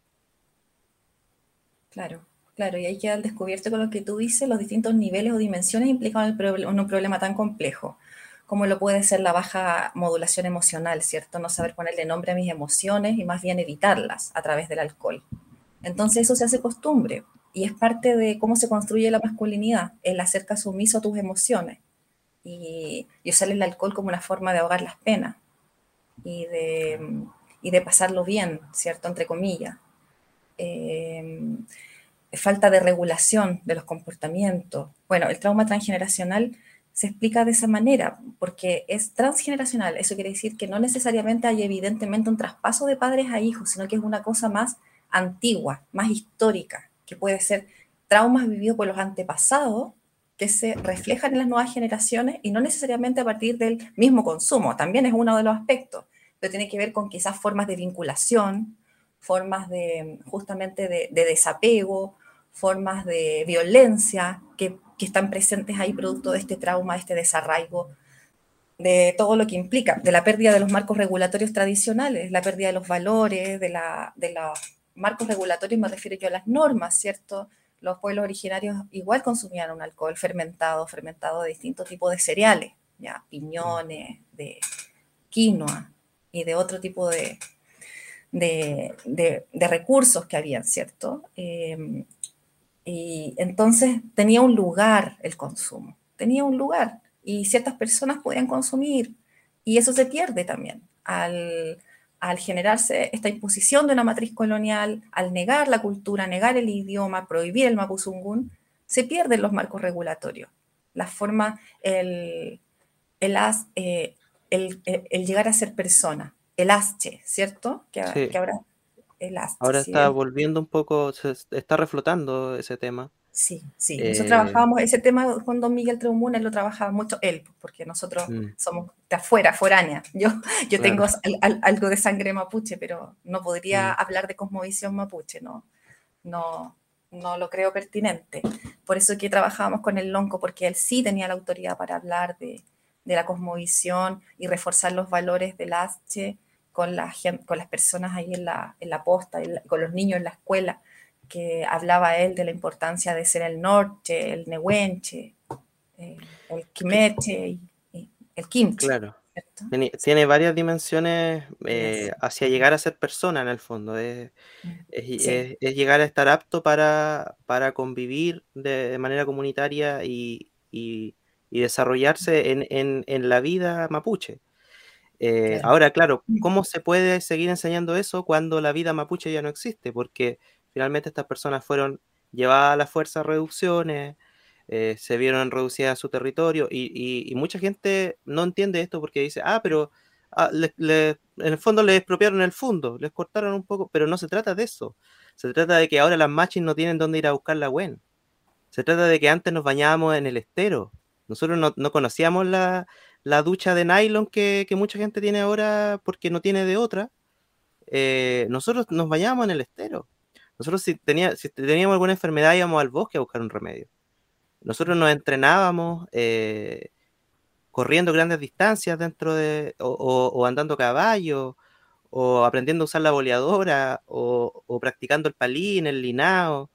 Claro, claro, y ahí queda al descubierto con lo que tú dices, los distintos niveles o dimensiones implicados en, el proble- en un problema tan complejo, como lo puede ser la baja modulación emocional, ¿cierto? No saber ponerle nombre a mis emociones y más bien evitarlas a través del alcohol. Entonces eso se hace costumbre y es parte de cómo se construye la masculinidad, el hacer caso omiso a tus emociones y, y usar el alcohol como una forma de ahogar las penas y de, y de pasarlo bien, ¿cierto? Entre comillas. Eh, falta de regulación de los comportamientos. Bueno, el trauma transgeneracional se explica de esa manera, porque es transgeneracional. Eso quiere decir que no necesariamente hay evidentemente un traspaso de padres a hijos, sino que es una cosa más antigua, más histórica, que puede ser traumas vividos por los antepasados que se reflejan en las nuevas generaciones y no necesariamente a partir del mismo consumo. También es uno de los aspectos, pero tiene que ver con quizás formas de vinculación, formas de justamente de, de desapego, formas de violencia que, que, están presentes ahí producto de este trauma, de este desarraigo, de todo lo que implica, de la pérdida de los marcos regulatorios tradicionales, la pérdida de los valores, de, la, de los marcos regulatorios, me refiero yo a las normas, ¿cierto? Los pueblos originarios igual consumían un alcohol fermentado, fermentado de distintos tipos de cereales, ya, piñones, de quinoa y de otro tipo de, de, de, de recursos que habían, ¿cierto? Eh, y entonces tenía un lugar el consumo, tenía un lugar y ciertas personas podían consumir y eso se pierde también al, al generarse esta imposición de una matriz colonial, al negar la cultura, negar el idioma, prohibir el mapuzungún, se pierden los marcos regulatorios, la forma, el, el, eh, el, el, el llegar a ser persona, el asche, ¿cierto? Que, Sí. que ahora el asche. Ahora ¿sí? está volviendo un poco, se está reflotando ese tema. Sí, sí. Eh, Nosotros trabajábamos ese tema con don Miguel Treumuna, él lo trabajaba mucho él, porque nosotros mm. somos de afuera, foránea. Yo, yo claro. tengo al, al, algo de sangre mapuche, pero no podría mm. hablar de cosmovisión mapuche, no, no, no lo creo pertinente. Por eso que trabajábamos con el lonco, porque él sí tenía la autoridad para hablar de, de la cosmovisión y reforzar los valores del H con, la, con las personas ahí en la, en la posta, en la, con los niños en la escuela, que hablaba él de la importancia de ser el norte, el nehuenche, eh, el quimeche y, y el kimche. Claro. Tiene, tiene varias dimensiones eh, hacia llegar a ser persona en el fondo. Es, es, sí. es, es llegar a estar apto para, para convivir de, de manera comunitaria y, y, y desarrollarse en, en, en la vida mapuche. Eh, claro. Ahora, claro, ¿cómo se puede seguir enseñando eso cuando la vida mapuche ya no existe? Porque finalmente estas personas fueron llevadas a la fuerza a reducciones, eh, se vieron reducidas a su territorio y, y, y mucha gente no entiende esto porque dice, ah, pero ah, le, le, en el fondo les expropiaron el fondo, les cortaron un poco, pero no se trata de eso. Se trata de que ahora las machis no tienen dónde ir a buscar la güen. Se trata de que antes nos bañábamos en el estero. Nosotros no, no conocíamos la, la ducha de nylon que, que mucha gente tiene ahora porque no tiene de otra. Eh, nosotros nos bañábamos en el estero. Nosotros si, tenía, si teníamos alguna enfermedad íbamos al bosque a buscar un remedio. Nosotros nos entrenábamos eh, corriendo grandes distancias dentro de, o, o, o andando a caballo, o aprendiendo a usar la boleadora, o, o practicando el palín, el linao,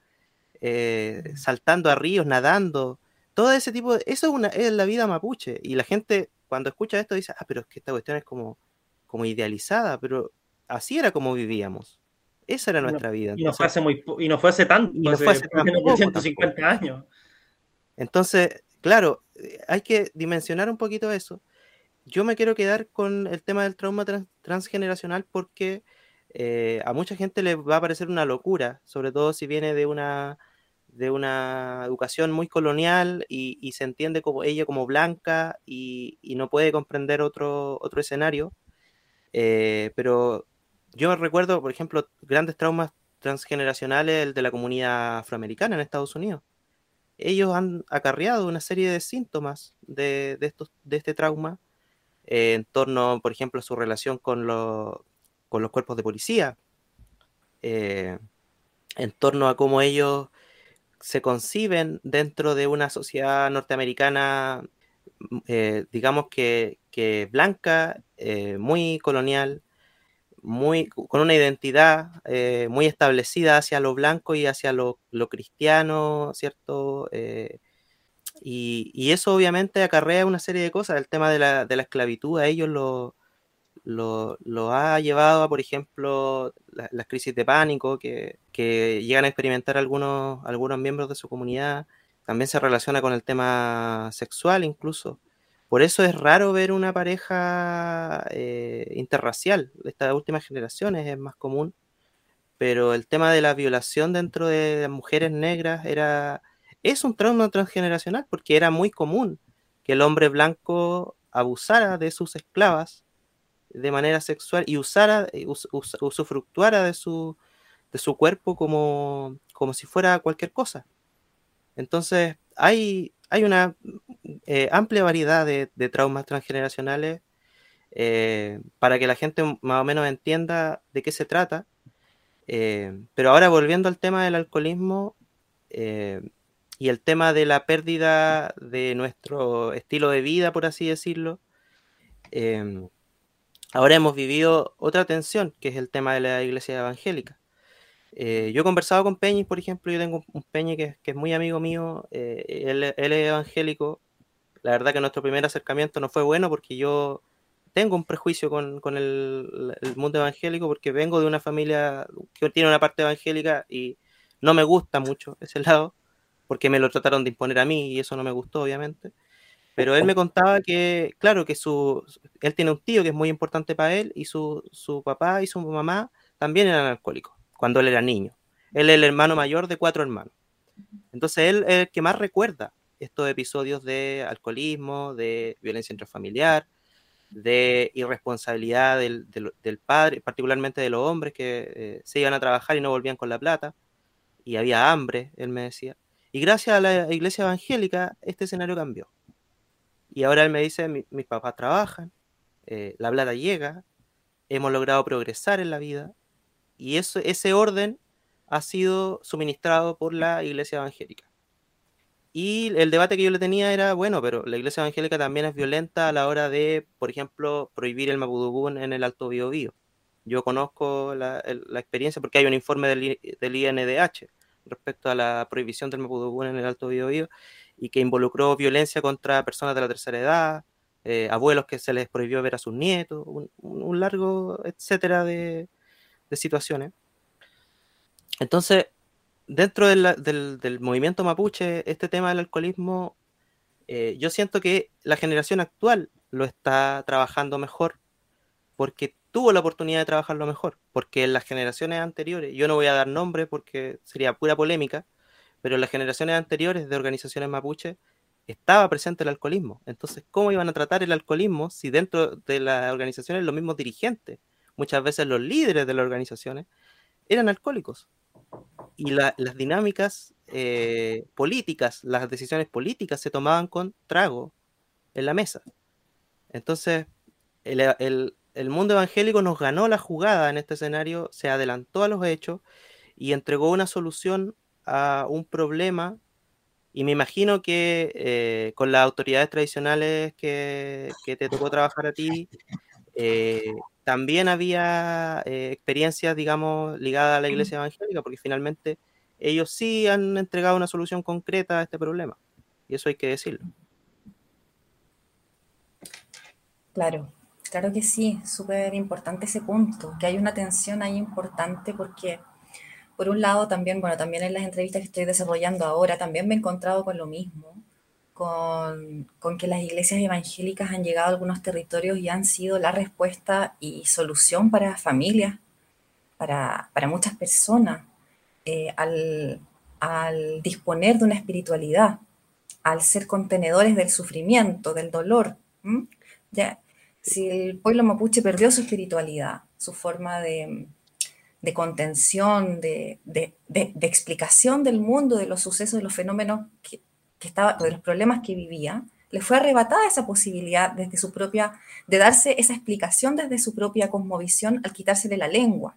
eh, saltando a ríos, nadando. Todo ese tipo de... Eso es, una, es la vida mapuche. Y la gente cuando escucha esto dice, ah, pero es que esta cuestión es como, como idealizada, pero así era como vivíamos. Esa era nuestra y no, vida. Entonces, y, no fue hace muy, y no fue hace tanto, y no fue hace tampoco, ciento cincuenta tampoco. años. Entonces, claro, hay que dimensionar un poquito eso. Yo me quiero quedar con el tema del trauma trans, transgeneracional porque eh, a mucha gente le va a parecer una locura, sobre todo si viene de una, de una educación muy colonial y, y se entiende como ella como blanca y, y no puede comprender otro, otro escenario. Eh, pero yo recuerdo, por ejemplo, grandes traumas transgeneracionales, el de la comunidad afroamericana en Estados Unidos. Ellos han acarreado una serie de síntomas de, de, estos, de este trauma eh, en torno, por ejemplo, a su relación con, lo, con los cuerpos de policía, eh, en torno a cómo ellos se conciben dentro de una sociedad norteamericana, eh, digamos que, que blanca, eh, muy colonial, muy, con una identidad eh, muy establecida hacia lo blanco y hacia lo, lo cristiano, ¿cierto? Eh, y, y eso obviamente acarrea una serie de cosas. El tema de la, de la esclavitud a ellos lo, lo, lo ha llevado a, por ejemplo, la, las crisis de pánico que, que llegan a experimentar algunos, algunos miembros de su comunidad. También se relaciona con el tema sexual incluso. Por eso es raro ver una pareja eh, interracial. Estas últimas generaciones es más común. Pero el tema de la violación dentro de mujeres negras era, es un trauma transgeneracional porque era muy común que el hombre blanco abusara de sus esclavas de manera sexual y usara, us, us, usufructuara de su, de su cuerpo como, como si fuera cualquier cosa. Entonces, hay, hay una eh, amplia variedad de, de traumas transgeneracionales eh, para que la gente más o menos entienda de qué se trata. Eh, pero ahora volviendo al tema del alcoholismo eh, y el tema de la pérdida de nuestro estilo de vida, por así decirlo, eh, ahora hemos vivido otra tensión, que es el tema de la iglesia evangélica. Eh, yo he conversado con Peñis, por ejemplo, yo tengo un Peñi que, que es muy amigo mío, eh, él, él es evangélico. La verdad que nuestro primer acercamiento no fue bueno porque yo tengo un prejuicio con, con el, el mundo evangélico porque vengo de una familia que tiene una parte evangélica y no me gusta mucho ese lado porque me lo trataron de imponer a mí y eso no me gustó, obviamente. Pero él me contaba que, claro, que su, él tiene un tío que es muy importante para él y su, su papá y su mamá también eran alcohólicos cuando él era niño. Él es el hermano mayor de cuatro hermanos. Entonces él es el que más recuerda estos episodios de alcoholismo, de violencia intrafamiliar, de irresponsabilidad del, del, del padre, particularmente de los hombres que eh, se iban a trabajar y no volvían con la plata, y había hambre, él me decía. Y gracias a la iglesia evangélica, este escenario cambió. Y ahora él me dice, mi, mis papás trabajan, eh, la plata llega, hemos logrado progresar en la vida, y eso, ese orden ha sido suministrado por la iglesia evangélica. Y el debate que yo le tenía era, bueno, pero la iglesia evangélica también es violenta a la hora de, por ejemplo, prohibir el mapudungún en el Alto Biobío. Yo conozco la, el, la experiencia porque hay un informe del, del I N D H respecto a la prohibición del mapudungún en el Alto Biobío y que involucró violencia contra personas de la tercera edad, eh, abuelos que se les prohibió ver a sus nietos, un, un largo etcétera de, de situaciones. Entonces, dentro de la, del, del movimiento mapuche, este tema del alcoholismo, eh, yo siento que la generación actual lo está trabajando mejor porque tuvo la oportunidad de trabajarlo mejor, porque en las generaciones anteriores, yo no voy a dar nombre porque sería pura polémica, pero en las generaciones anteriores de organizaciones mapuche estaba presente el alcoholismo. Entonces, ¿cómo iban a tratar el alcoholismo si dentro de las organizaciones los mismos dirigentes, muchas veces los líderes de las organizaciones, eran alcohólicos? Y la, las dinámicas eh, políticas, las decisiones políticas se tomaban con trago en la mesa. Entonces, el, el, el mundo evangélico nos ganó la jugada en este escenario, se adelantó a los hechos y entregó una solución a un problema. Y me imagino que eh, con las autoridades tradicionales que, que te tocó trabajar a ti, eh, también había eh, experiencias, digamos, ligadas a la iglesia evangélica, porque finalmente ellos sí han entregado una solución concreta a este problema. Y eso hay que decirlo. Claro, claro que sí, súper importante ese punto, que hay una tensión ahí importante porque, por un lado, también, bueno, también en las entrevistas que estoy desarrollando ahora, también me he encontrado con lo mismo, con, con que las iglesias evangélicas han llegado a algunos territorios y han sido la respuesta y solución para familias, para, para muchas personas, eh, al, al disponer de una espiritualidad, al ser contenedores del sufrimiento, del dolor. ¿m? Ya, si el pueblo mapuche perdió su espiritualidad, su forma de, de contención, de, de, de, de explicación del mundo, de los sucesos, de los fenómenos que, que estaba, de los problemas que vivía, le fue arrebatada esa posibilidad desde su propia, de darse esa explicación desde su propia cosmovisión al quitársele la lengua,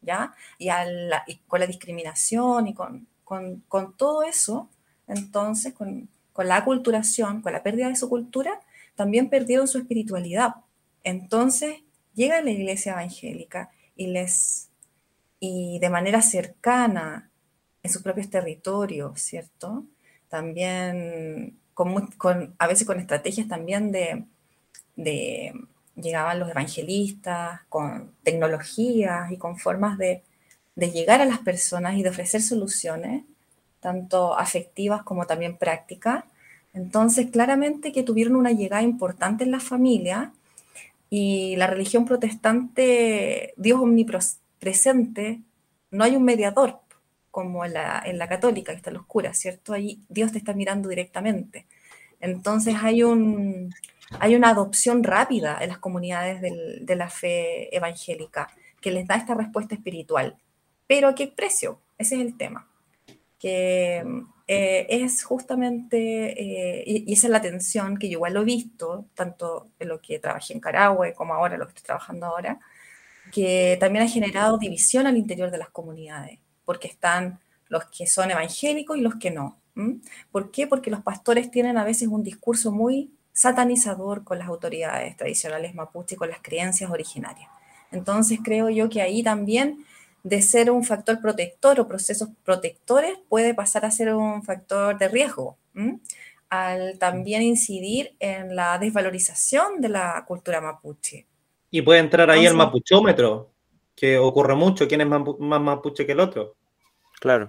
¿ya? Y, a la, y con la discriminación y con, con, con todo eso, entonces, con, con la aculturación, con la pérdida de su cultura, también perdieron su espiritualidad. Entonces, llega la iglesia evangélica y les, y de manera cercana, en sus propios territorios, ¿cierto? También, con, con, a veces con estrategias también de, de, llegaban los evangelistas, con tecnologías y con formas de, de llegar a las personas y de ofrecer soluciones, tanto afectivas como también prácticas. Entonces, claramente que tuvieron una llegada importante en las familias y la religión protestante, Dios omnipresente, no hay un mediador como en la, en la católica, que están los curas, ¿cierto? Ahí Dios te está mirando directamente. Entonces hay, un, hay una adopción rápida en las comunidades del, de la fe evangélica que les da esta respuesta espiritual. Pero ¿a qué precio? Ese es el tema. Que eh, es justamente, eh, y, y esa es la tensión que yo igual lo he visto, tanto en lo que trabajé en Carahue como ahora lo que estoy trabajando ahora, que también ha generado división al interior de las comunidades, porque están los que son evangélicos y los que no. ¿Mm? ¿Por qué? Porque los pastores tienen a veces un discurso muy satanizador con las autoridades tradicionales mapuche, con las creencias originarias. Entonces creo yo que ahí también, de ser un factor protector o procesos protectores, puede pasar a ser un factor de riesgo, ¿m? Al también incidir en la desvalorización de la cultura mapuche. Y puede entrar ahí el Entonces, mapuchómetro, que ocurre mucho, quién es más, más mapuche que el otro. Claro.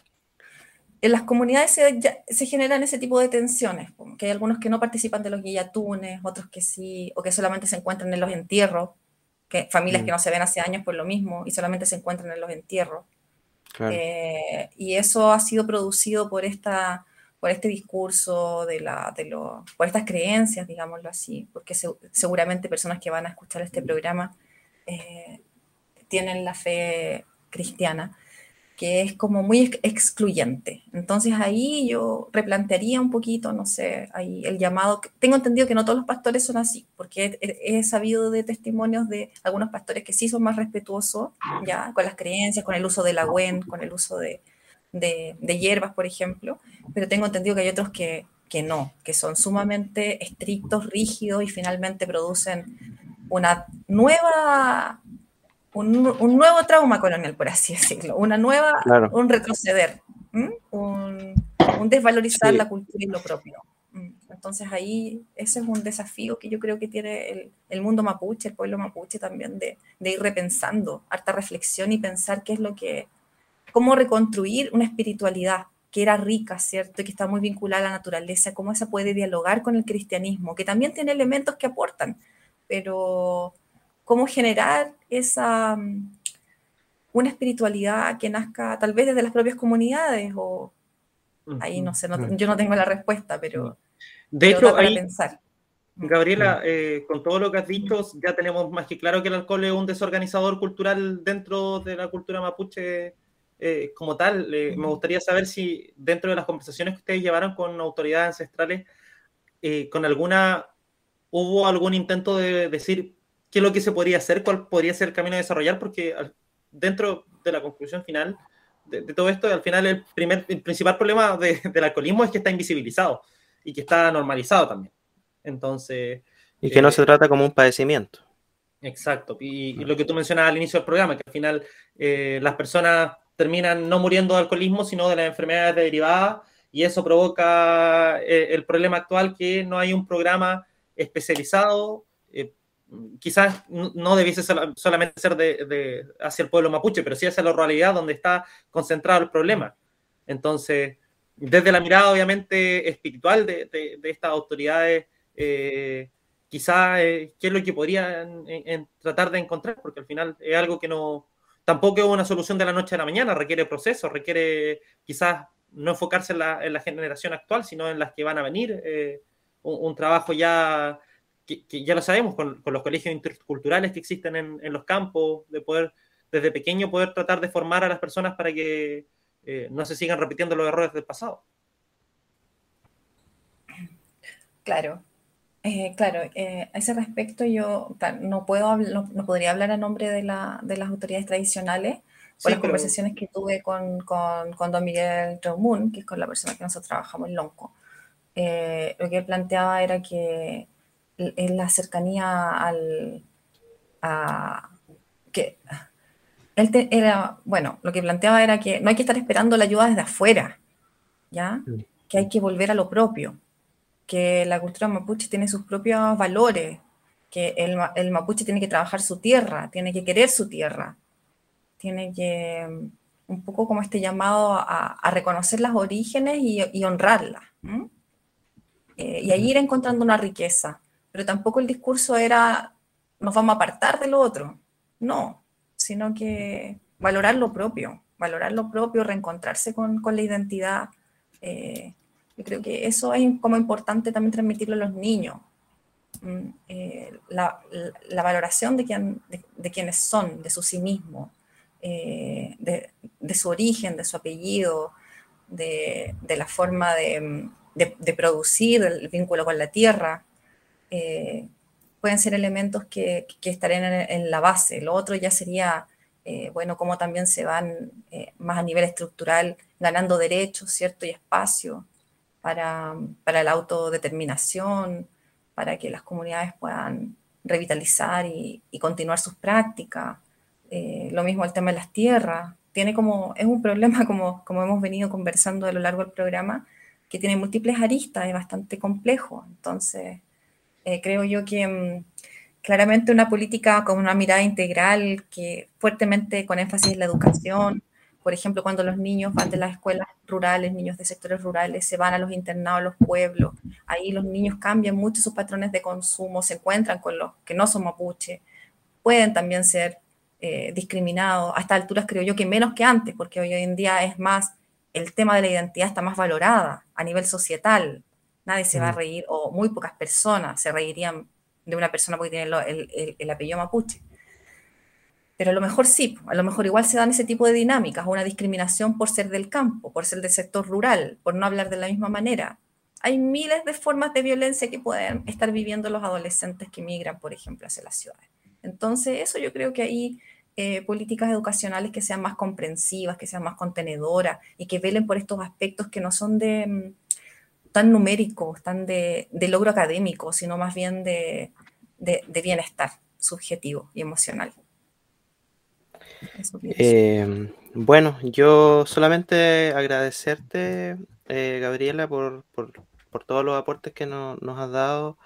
En las comunidades se, ya, se generan ese tipo de tensiones, que hay algunos que no participan de los guillatunes, otros que sí, o que solamente se encuentran en los entierros, que familias mm. que no se ven hace años por lo mismo y solamente se encuentran en los entierros. Claro. Eh, y eso ha sido producido por esta por este discurso de la de lo, por estas creencias, digámoslo así, porque se, seguramente personas que van a escuchar este programa eh, tienen la fe cristiana, que es como muy excluyente. Entonces ahí yo replantearía un poquito, no sé, ahí el llamado. Tengo entendido que no todos los pastores son así, porque he, he sabido de testimonios de algunos pastores que sí son más respetuosos, ya, con las creencias, con el uso de la güen, con el uso de, de, de hierbas, por ejemplo, pero tengo entendido que hay otros que, que no, que son sumamente estrictos, rígidos y finalmente producen una nueva... Un, un nuevo trauma colonial, por así decirlo, una nueva, claro. un retroceder, un, un desvalorizar sí. la cultura y lo propio. Entonces ahí ese es un desafío que yo creo que tiene el, el mundo mapuche, el pueblo mapuche también, de, de ir repensando, harta reflexión y pensar qué es lo que, cómo reconstruir una espiritualidad que era rica, ¿cierto? Y que está muy vinculada a la naturaleza, cómo esa puede dialogar con el cristianismo, que también tiene elementos que aportan, pero cómo generar esa, una espiritualidad que nazca tal vez desde las propias comunidades, o ahí no sé, no, yo no tengo la respuesta, pero de hecho, para ahí, pensar. Gabriela, eh, con todo lo que has dicho, ya tenemos más que claro que el alcohol es un desorganizador cultural dentro de la cultura mapuche eh, como tal. Eh, me gustaría saber si dentro de las conversaciones que ustedes llevaron con autoridades ancestrales, eh, con alguna, hubo algún intento de decir qué es lo que se podría hacer, cuál podría ser el camino a desarrollar, porque al, dentro de la conclusión final de, de todo esto, al final el, primer, el principal problema de, del alcoholismo es que está invisibilizado y que está normalizado también. Entonces... Y que eh, no se trata como un padecimiento. Exacto. Y, y lo que tú mencionabas al inicio del programa, que al final eh, las personas terminan no muriendo de alcoholismo, sino de las enfermedades derivadas, y eso provoca eh, el problema actual, que no hay un programa especializado. Eh, quizás no debiese solamente ser de, de, hacia el pueblo mapuche, pero sí hacia la ruralidad donde está concentrado el problema. Entonces, desde la mirada obviamente espiritual de, de, de estas autoridades, eh, quizás eh, qué es lo que podrían en, en tratar de encontrar, porque al final es algo que no, tampoco es una solución de la noche a la mañana, requiere proceso, requiere quizás no enfocarse en la, en la generación actual, sino en las que van a venir, eh, un, un trabajo ya... Que, que ya lo sabemos, con, con los colegios interculturales que existen en, en los campos, de poder, desde pequeño, poder tratar de formar a las personas para que eh, no se sigan repitiendo los errores del pasado. Claro. Eh, claro, eh, a ese respecto yo claro, no puedo habl- no, no podría hablar a nombre de, la, de las autoridades tradicionales por Sí, las pero conversaciones que tuve con, con, con don Miguel Traumun, que es con la persona que nosotros trabajamos en Lonco. Eh, lo que él planteaba era que en la cercanía al, a, que él te- era, bueno, lo que planteaba era que no hay que estar esperando la ayuda desde afuera, ¿ya? Mm. Que hay que volver a lo propio, que la cultura mapuche tiene sus propios valores, que el, ma- el mapuche tiene que trabajar su tierra, tiene que querer su tierra, tiene que, mm, un poco como este llamado a, a reconocer las orígenes y, y honrarlas. ¿M? Eh, y ahí ir encontrando una riqueza. Pero tampoco el discurso era nos vamos a apartar de lo otro. No, sino que valorar lo propio, valorar lo propio, reencontrarse con, con la identidad. Eh, yo creo que eso es como importante también transmitirlo a los niños. Mm, eh, la, la, la, valoración de, quien, de, de, quienes son, de su sí mismo, eh, de, de, su origen, de su apellido, de, de la forma de, de, de, producir, el vínculo con la tierra, eh, pueden ser elementos que, que estarían en, en, la base. Lo otro ya sería, eh, bueno, cómo también se van eh, más a nivel estructural ganando derechos, ¿cierto? Y espacio para, para la autodeterminación, para que las comunidades puedan revitalizar y, y continuar sus prácticas. Eh, lo mismo el tema de las tierras. Tiene como, es un problema, como, como hemos venido conversando a lo largo del programa, que tiene múltiples aristas, es bastante complejo. Entonces, eh, creo yo que mmm, claramente una política con una mirada integral, que fuertemente con énfasis en la educación. Por ejemplo, cuando los niños van de las escuelas rurales, niños de sectores rurales, se van a los internados, a los pueblos, ahí los niños cambian mucho sus patrones de consumo, se encuentran con los que no son mapuche, pueden también ser eh, discriminados. A estas alturas creo yo que menos que antes, porque hoy en día es más, el tema de la identidad está más valorada a nivel societal. Nadie se va a reír, o muy pocas personas se reirían de una persona porque tiene el, el, el apellido mapuche. Pero a lo mejor sí, a lo mejor igual se dan ese tipo de dinámicas, una discriminación por ser del campo, por ser del sector rural, por no hablar de la misma manera. Hay miles de formas de violencia que pueden estar viviendo los adolescentes que migran, por ejemplo, hacia las ciudades. Entonces, eso yo creo que hay eh, políticas educacionales que sean más comprensivas, que sean más contenedoras y que velen por estos aspectos que no son de tan numéricos, tan de, de logro académico, sino más bien de, de, de bienestar subjetivo y emocional. Eso eh, bueno, yo solamente agradecerte, eh, Gabriela, por, por, por, todos los aportes que no, nos has dado.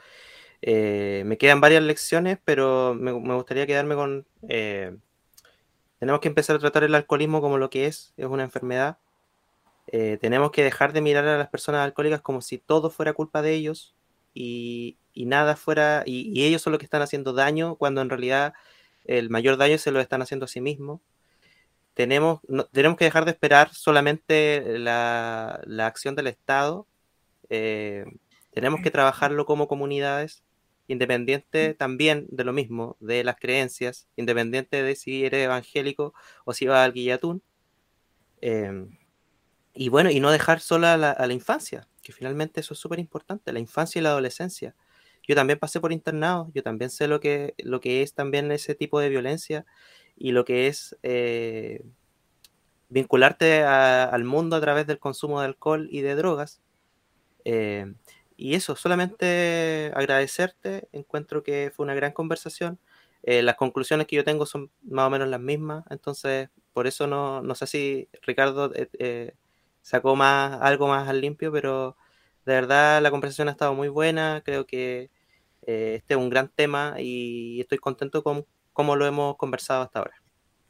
Eh, me quedan varias lecciones, pero me, me gustaría quedarme con... Eh, tenemos que empezar a tratar el alcoholismo como lo que es, es una enfermedad. Eh, tenemos que dejar de mirar a las personas alcohólicas como si todo fuera culpa de ellos y, y nada fuera... Y, y ellos son los que están haciendo daño, cuando en realidad el mayor daño se lo están haciendo a sí mismos. Tenemos, no, tenemos que dejar de esperar solamente la, la acción del Estado. Eh, tenemos que trabajarlo como comunidades, independiente también de lo mismo, de las creencias, independiente de si eres evangélico o si vas al guillatún. Eh, y bueno, y no dejar sola a la, a la infancia, que finalmente eso es súper importante, la infancia y la adolescencia. Yo también pasé por internado, yo también sé lo que, lo que es también ese tipo de violencia y lo que es... Eh, vincularte a, al mundo a través del consumo de alcohol y de drogas. Eh, y eso, solamente agradecerte, encuentro que fue una gran conversación. Eh, las conclusiones que yo tengo son más o menos las mismas, entonces por eso no, no sé si Ricardo eh, eh, sacó más, algo más al limpio, pero de verdad la conversación ha estado muy buena, creo que eh, este es un gran tema y estoy contento con cómo lo hemos conversado hasta ahora.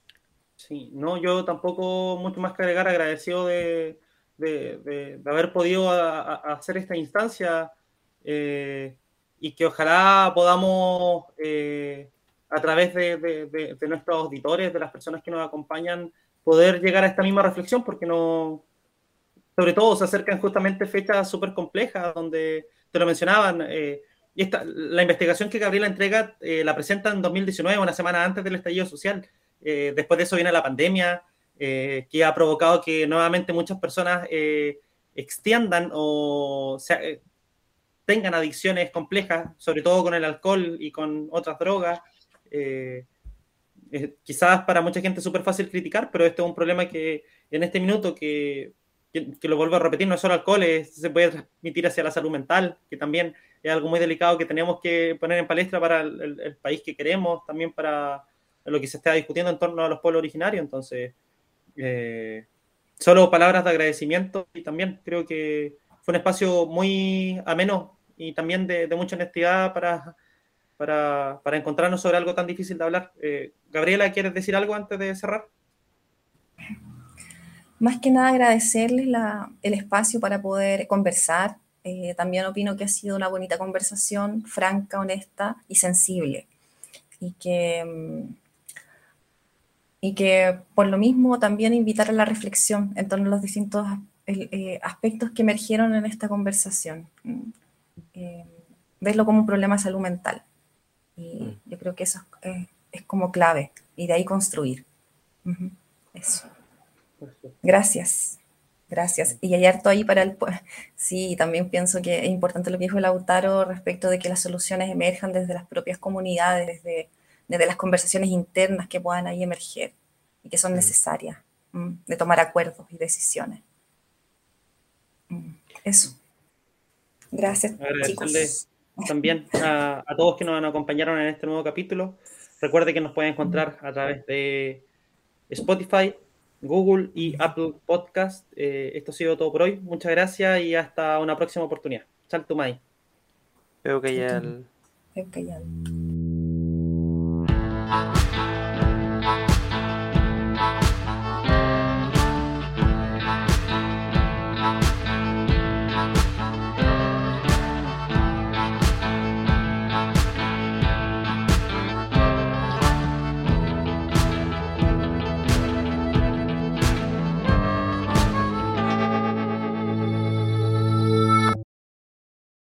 Sí, no, yo tampoco mucho más que agregar, agradecido de, de, de, de haber podido a, a hacer esta instancia eh, y que ojalá podamos, eh, a través de, de, de, de nuestros auditores, de las personas que nos acompañan, poder llegar a esta misma reflexión, porque no, sobre todo se acercan justamente fechas súper complejas, donde te lo mencionaban, eh, y esta, la investigación que Gabriela entrega eh, la presenta en dos mil diecinueve, una semana antes del estallido social. Eh, después de eso viene la pandemia, eh, que ha provocado que nuevamente muchas personas eh, extiendan o sea, eh, tengan adicciones complejas, sobre todo con el alcohol y con otras drogas. Eh, eh, quizás para mucha gente es súper fácil criticar, pero este es un problema que en este minuto, que, que, que lo vuelvo a repetir, no es solo alcohol, es, se puede transmitir hacia la salud mental, que también es algo muy delicado que tenemos que poner en palestra para el, el, el país que queremos, también para lo que se está discutiendo en torno a los pueblos originarios. Entonces, eh, solo palabras de agradecimiento, y también creo que fue un espacio muy ameno y también de, de mucha honestidad para, para, para encontrarnos sobre algo tan difícil de hablar. Eh, Gabriela, ¿quieres decir algo antes de cerrar? Más que nada agradecerles la, el espacio para poder conversar. Eh, también opino que ha sido una bonita conversación, franca, honesta y sensible. Y que, y que por lo mismo también invitar a la reflexión en torno a los distintos eh, aspectos que emergieron en esta conversación. Eh, verlo como un problema de salud mental. Y yo creo que eso es, es como clave. Y de ahí construir. Uh-huh. Eso. Gracias. Gracias. Y hay harto ahí para el... Sí, también pienso que es importante lo que dijo Lautaro respecto de que las soluciones emerjan desde las propias comunidades, desde, desde las conversaciones internas que puedan ahí emerger y que son necesarias, mm, de tomar acuerdos y decisiones. Mm, eso. Gracias, chicos. También a, a todos que nos acompañaron en este nuevo capítulo. Recuerde que nos pueden encontrar a través de Spotify, Google y Apple Podcast. Eh, esto ha sido todo por hoy. Muchas gracias y hasta una próxima oportunidad. Chaltumay. Veo que ya el... Veo que ya el...